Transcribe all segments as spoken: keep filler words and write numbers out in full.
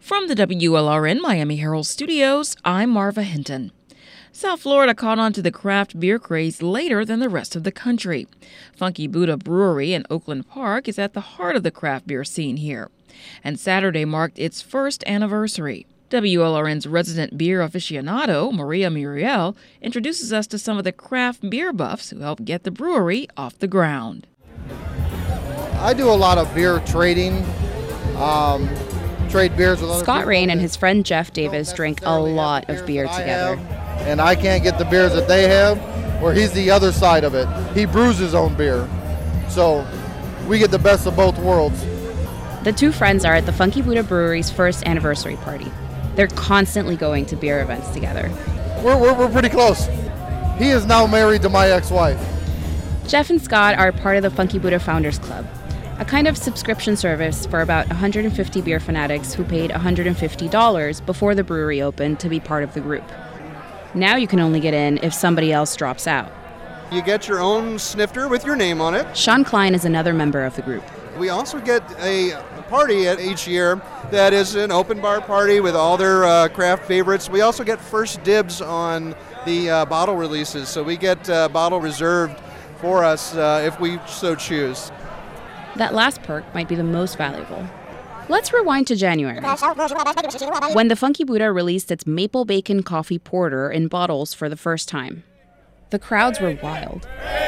From the W L R N Miami Herald Studios, I'm Marva Hinton. South Florida caught on to the craft beer craze later than the rest of the country. Funky Buddha Brewery in Oakland Park is at the heart of the craft beer scene here. And Saturday marked its first anniversary. W L R N's resident beer aficionado, Maria Muriel, introduces us to some of the craft beer buffs who helped get the brewery off the ground. I do a lot of beer trading. Um, trade beers with other Scott people. Rain and his friend Jeff Davis drink a lot of beer together. Have, and I can't get the beers that they have, where he's the other side of it. He brews his own beer. So we get the best of both worlds. The two friends are at the Funky Buddha Brewery's first anniversary party. They're constantly going to beer events together. We're, we're, we're pretty close. He is now married to my ex-wife. Jeff and Scott are part of the Funky Buddha Founders Club, a kind of subscription service for about one hundred fifty beer fanatics who paid one hundred fifty dollars before the brewery opened to be part of the group. Now you can only get in if somebody else drops out. You get your own snifter with your name on it. Sean Klein is another member of the group. We also get a party at each year that is an open bar party with all their uh, craft favorites. We also get first dibs on the uh, bottle releases, so we get a uh, bottle reserved for us uh, if we so choose. That last perk might be the most valuable. Let's rewind to January, when the Funky Buddha released its Maple Bacon Coffee Porter in bottles for the first time. The crowds were wild.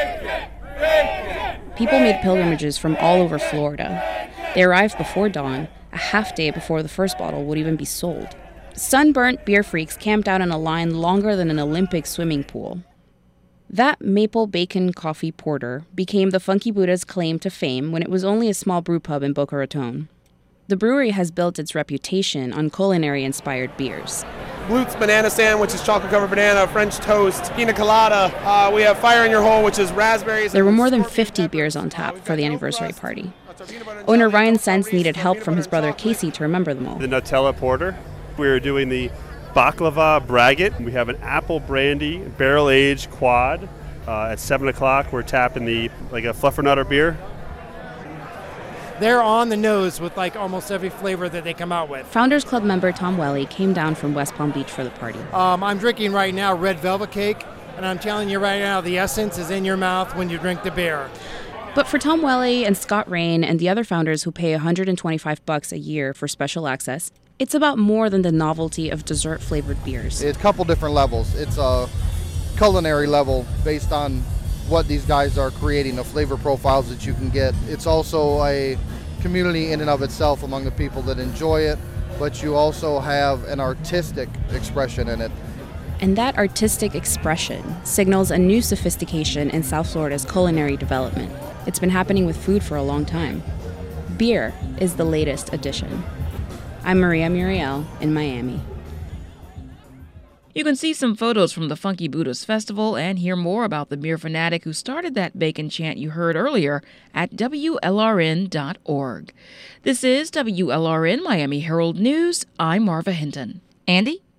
People made pilgrimages from all over Florida. They arrived before dawn, a half day before the first bottle would even be sold. Sunburnt beer freaks camped out in a line longer than an Olympic swimming pool. That Maple Bacon Coffee Porter became the Funky Buddha's claim to fame when it was only a small brew pub in Boca Raton. The brewery has built its reputation on culinary-inspired beers. Blutz banana sandwich is chocolate-covered banana, French toast, pina colada. Uh, we have Fire in Your Hole, which is raspberries. There were more than fifty beers on tap for the anniversary party. Owner Ryan Sense needed help from his brother Casey to remember them all. The Nutella Porter. We were doing the Baklava Braggot. We have an apple brandy barrel-aged quad. Uh, at seven o'clock, we're tapping the like a Fluffernutter beer. They're on the nose with like almost every flavor that they come out with. Founders Club member Tom Welly came down from West Palm Beach for the party. Um, I'm drinking right now Red Velvet Cake, and I'm telling you right now, the essence is in your mouth when you drink the beer. But for Tom Welly and Scott Rain and the other founders who pay one hundred twenty-five bucks a year for special access, it's about more than the novelty of dessert-flavored beers. It's a couple different levels. It's a culinary level based on what these guys are creating, the flavor profiles that you can get. It's also a community in and of itself among the people that enjoy it, but you also have an artistic expression in it. And that artistic expression signals a new sophistication in South Florida's culinary development. It's been happening with food for a long time. Beer is the latest addition. I'm Maria Muriel in Miami. You can see some photos from the Funky Buddha's Festival and hear more about the beer fanatic who started that bacon chant you heard earlier at W L R N dot org. This is W L R N Miami Herald News. I'm Marva Hinton. Andy?